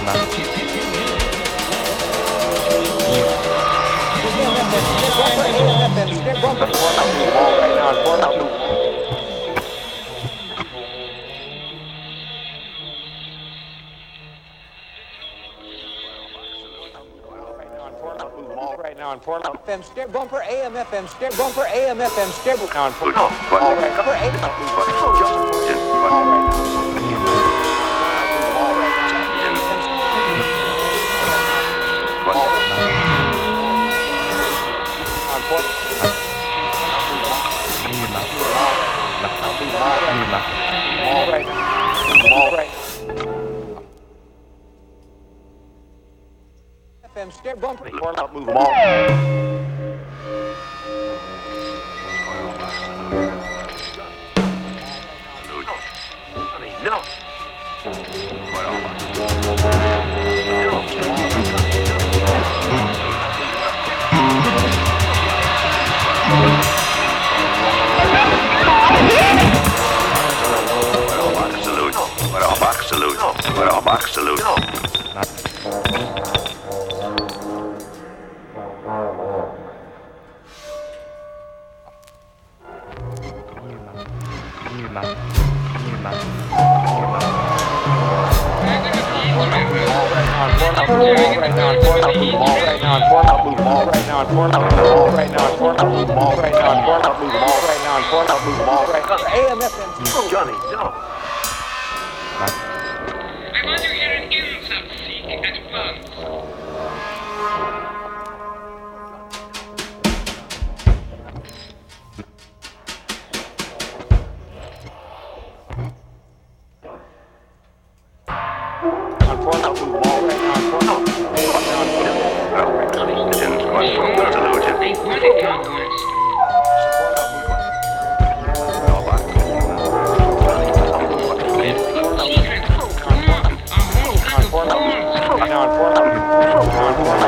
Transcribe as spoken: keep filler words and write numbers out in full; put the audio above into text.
Right now on Portland F M stereo bumper A M F M stereo bumper A M F M stereo now on Portland. All right, bumper A M F M. All right. All right. F M stereo bumper. Portland move them all. No. Absolute. Well, absolute. Johnny, no. I wonder you're an insult seek at once. Now on Portland.